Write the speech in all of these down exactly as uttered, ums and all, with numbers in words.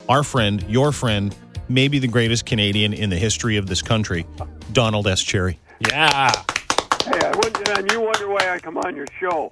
our friend, your friend, maybe the greatest Canadian in the history of this country, Donald S. Cherry. Yeah. Hey, I wonder, and you wonder why I come on your show.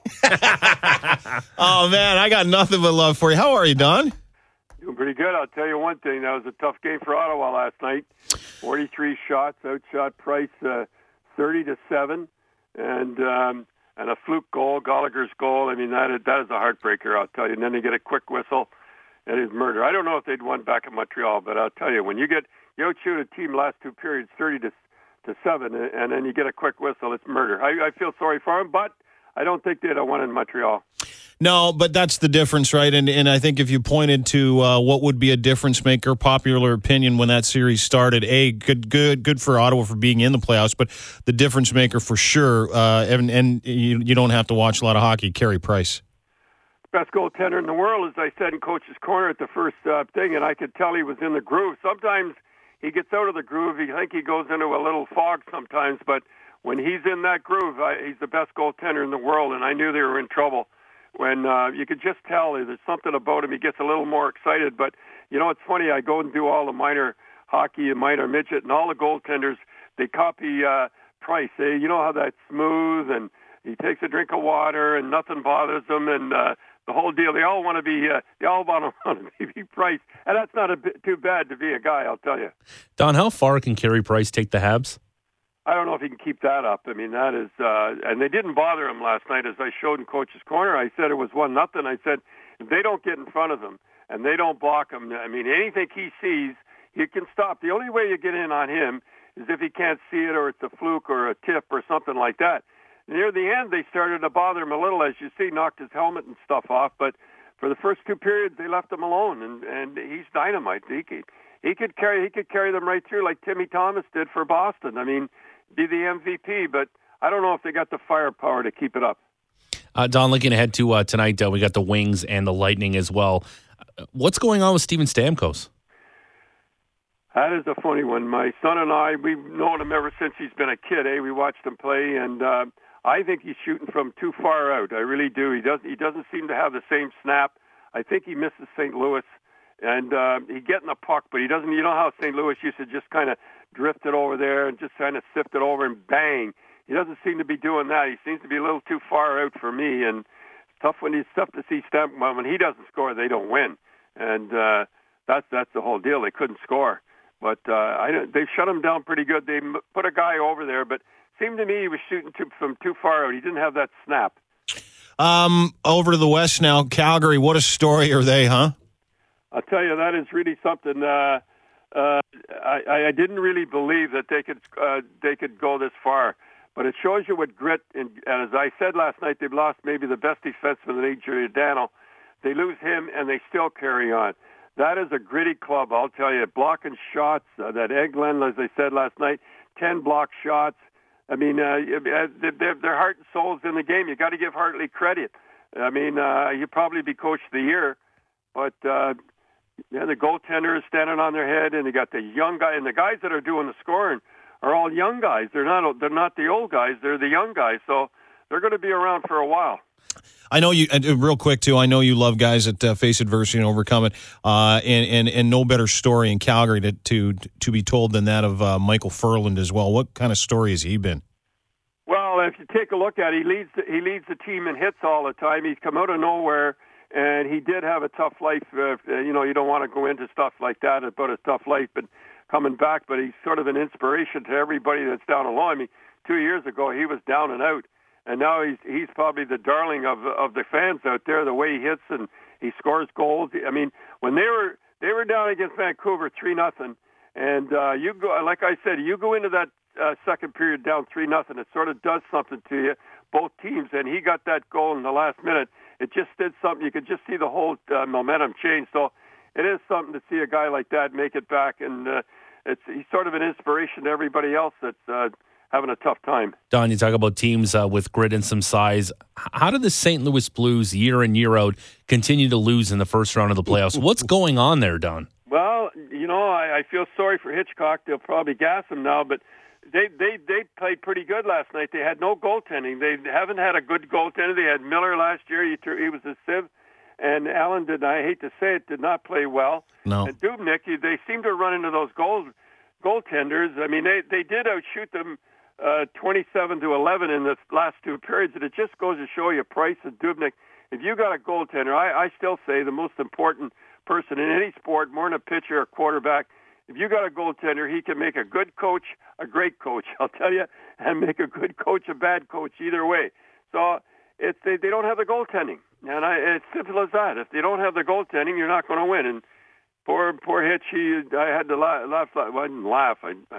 Oh, man, I got nothing but love for you. How are you, Don? Doing pretty good. I'll tell you one thing. That was a tough game for Ottawa last night. forty-three shots, outshot Price uh, thirty to seven, and um, and a fluke goal, Gallagher's goal. I mean, that is, that is a heartbreaker, I'll tell you. And then they get a quick whistle. It is murder. I don't know if they'd won back in Montreal, but I'll tell you, when you get you outshoot a team last two periods thirty to to seven, and then you get a quick whistle, it's murder. I, I feel sorry for them, but I don't think they'd have won in Montreal. No, but that's the difference, right? And and I think if you pointed to uh, what would be a difference maker, popular opinion when that series started, a good, good, good for Ottawa for being in the playoffs, but the difference maker for sure. Uh, and and you, you don't have to watch a lot of hockey. Carey Price, best goaltender in the world, as I said in Coach's Corner at the first uh, thing, and I could tell he was in the groove. Sometimes he gets out of the groove. I think he goes into a little fog sometimes, but when he's in that groove, I, he's the best goaltender in the world, and I knew they were in trouble. When uh, you could just tell there's something about him. He gets a little more excited. But, you know, it's funny. I go and do all the minor hockey and minor midget, and all the goaltenders, they copy uh, Price. They, you know how that's smooth, and he takes a drink of water, and nothing bothers him, and uh, the whole deal. They all want to be, uh, they all want to be Price. And that's not a bit too bad to be a guy, I'll tell you. Don, how far can Carey Price take the Habs? I don't know if he can keep that up. I mean, that is, uh, and they didn't bother him last night, as I showed in Coach's Corner. I said it was one nothing. I said if they don't get in front of him and they don't block him, I mean, anything he sees, he can stop. The only way you get in on him is if he can't see it or it's a fluke or a tip or something like that. Near the end, they started to bother him a little, as you see, knocked his helmet and stuff off. But for the first two periods, they left him alone, and and he's dynamite. He could he could carry he could carry them right through like Timmy Thomas did for Boston. I mean. Be the M V P, but I don't know if they got the firepower to keep it up. Uh, Don, looking ahead to uh, tonight, uh, we got the Wings and the Lightning as well. Uh, what's going on with Steven Stamkos? That is a funny one. My son and I, we've known him ever since he's been a kid. Eh? We watched him play, and uh, I think he's shooting from too far out. I really do. He doesn't. He doesn't seem to have the same snap. I think he misses Saint Louis, and uh, he getting the puck, but he doesn't. You know how Saint Louis used to just kind of drift it over there and just kind of sift it over and bang. He doesn't seem to be doing that. He seems to be a little too far out for me, and it's tough when he's tough to see Stamp. When he doesn't score, they don't win, and uh, that's that's the whole deal. They couldn't score, but uh, I don't, they shut him down pretty good. They put a guy over there, but it seemed to me he was shooting too, from too far out. He didn't have that snap. Um, over to the West now, Calgary. What a story are they, huh? I'll tell you, that is really something. Uh, Uh, I, I didn't really believe that they could uh, they could go this far, but it shows you what grit. And, and as I said last night, they've lost maybe the best defenseman in the league, Giordano. They lose him, and they still carry on. That is a gritty club, I'll tell you. Blocking shots, uh, that Eggland, as I said last night, ten block shots. I mean, uh, their, their heart and soul's in the game. You got to give Hartley credit. I mean, uh, he'll probably be coach of the year, but. Uh, Yeah, the goaltender is standing on their head, and they got the young guy, and the guys that are doing the scoring are all young guys. They're not they're not the old guys; they're the young guys. So they're going to be around for a while. I know you. Uh, real quick too. I know you love guys that uh, face adversity and overcome it. Uh, and, and and no better story in Calgary to to to be told than that of uh, Michael Furland as well. What kind of story has he been? Well, if you take a look at it, he leads the, he leads the team in hits all the time. He's come out of nowhere. And he did have a tough life. Uh, you know, you don't want to go into stuff like that about a tough life, but coming back. But he's sort of an inspiration to everybody that's down along. I mean, two years ago he was down and out, and now he's he's probably the darling of of the fans out there. The way he hits and he scores goals. I mean, when they were they were down against Vancouver three nothing, and uh, you go like I said, you go into that uh, second period down three nothing. It sort of does something to you, both teams. And he got that goal in the last minute. It just did something. You could just see the whole uh, momentum change. So it is something to see a guy like that make it back, and uh, it's he's sort of an inspiration to everybody else that's uh, having a tough time. Don, you talk about teams uh, with grit and some size. How do the Saint Louis Blues, year in, year out, continue to lose in the first round of the playoffs? What's going on there, Don? Well, you know, I, I feel sorry for Hitchcock. They'll probably gas him now, but They they they played pretty good last night. They had no goaltending. They haven't had a good goaltender. They had Miller last year. He, he was a sieve, and Allen did. I hate to say it, did not play well. No. And Dubnyk, they seem to run into those goal goaltenders. I mean, they they did outshoot them uh, twenty-seven to eleven in the last two periods, and it just goes to show you Price and Dubnyk. If you got a goaltender, I, I still say the most important person in any sport, more than a pitcher or quarterback. If you got a goaltender, he can make a good coach a great coach, I'll tell you, and make a good coach a bad coach, either way. So it's they, they don't have the goaltending, and I, it's simple as that. If they don't have the goaltending, you're not going to win. And poor poor Hitch, he, I had to laugh. laugh well, I didn't laugh. I, I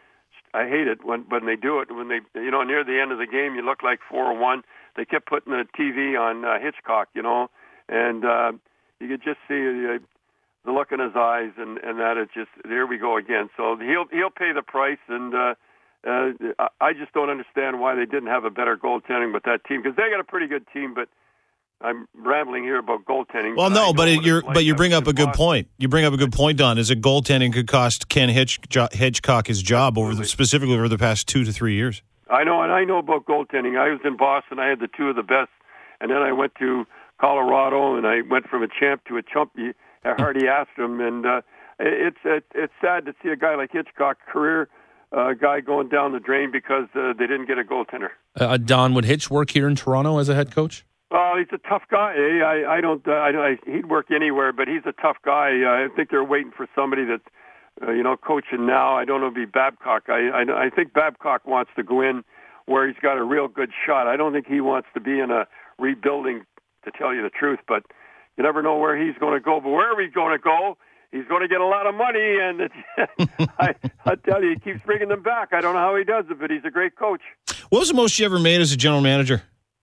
I hate it when when they do it. When they, you know, near the end of the game, you look like four or one. They kept putting the T V on uh, Hitchcock, you know, and uh, you could just see uh, the look in his eyes, and, and that it just, there we go again. So he'll he'll pay the price, and uh, uh, I just don't understand why they didn't have a better goaltending with that team, because they got a pretty good team. But I'm rambling here about goaltending. Well, no, but it, you're like but you bring up a good point. You bring up a good point, Don. Is that goaltending could cost Ken Hitch, Hitchcock his job over the, specifically over the past two to three years. I know, and I know about goaltending. I was in Boston. I had the two of the best, and then I went to Colorado, and I went from a champ to a chump. Hardy asked him, and uh, it's it, it's sad to see a guy like Hitchcock, career uh, guy, going down the drain because uh, they didn't get a goaltender. Uh, Don, would Hitch work here in Toronto as a head coach? Well, he's a tough guy. Eh? I I don't uh, I, I he'd work anywhere, but he's a tough guy. Uh, I think they're waiting for somebody that's uh, you know coaching now. I don't know if it'd be Babcock. I, I I think Babcock wants to go in where he's got a real good shot. I don't think he wants to be in a rebuilding, to tell you the truth, but you never know where he's going to go. But wherever he's going to go, he's going to get a lot of money, and it's, I, I tell you, he keeps bringing them back. I don't know how he does it, but he's a great coach. What was the most you ever made as a general manager?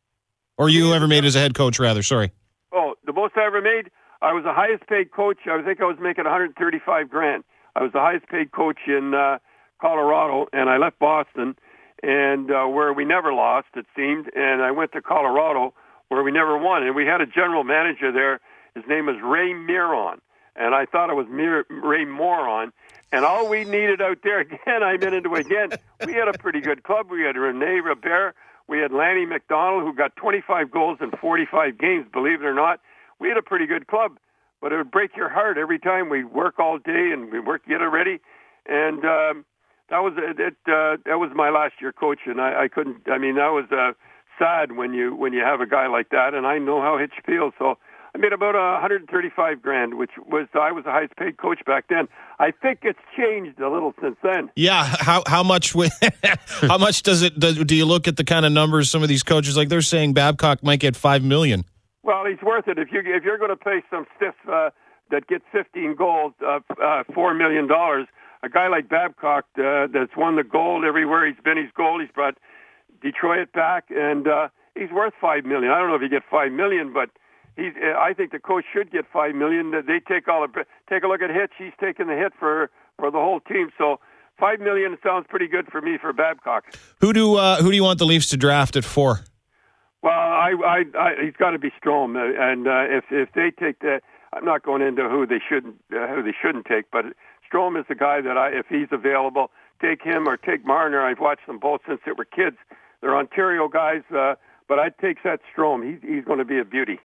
Or you ever made as a head coach, rather, sorry. Oh, the most I ever made, I was the highest paid coach. I think I was making one hundred thirty-five grand. I was the highest paid coach in uh, Colorado, and I left Boston, and uh, where we never lost, it seemed, and I went to Colorado, where we never won. And we had a general manager there. His name was Ray Miron. And I thought it was Mir- Ray Moron. And all we needed out there, again, I meant into again, we had a pretty good club. We had Rene Robert. We had Lanny McDonald, who got twenty-five goals in forty-five games, believe it or not. We had a pretty good club. But it would break your heart every time. We'd work all day, and we'd work, get it ready. And um, that was it. it uh, that was my last year coaching. I, I couldn't, I mean, that was... Uh, sad when you when you have a guy like that, and I know how Hitch feels. So I made about one hundred thirty-five grand, which was I was the highest paid coach back then. I think it's changed a little since then. Yeah, how how much how much does it do, do you look at the kind of numbers some of these coaches, like they're saying Babcock might get five million? Well, he's worth it if you if you're going to pay some stiff uh, that gets fifteen goals, uh, uh, four million dollars. A guy like Babcock uh, that's won the gold everywhere he's been. He's gold. He's brought Detroit back, and uh, he's worth five million. I don't know if he get five million, but he's. Uh, I think the coach should get five million. They take all the. Take a look at Hitch. He's taking the hit for, for the whole team. So five million sounds pretty good for me for Babcock. Who do uh, who do you want the Leafs to draft at four? Well, I, I, I he's got to be Strome, and uh, if if they take the, I'm not going into who they shouldn't uh, who they shouldn't take, but Strome is the guy that I, if he's available, take him or take Marner. I've watched them both since they were kids. They're Ontario guys, uh, but I'd take that Strome. He's, he's going to be a beauty.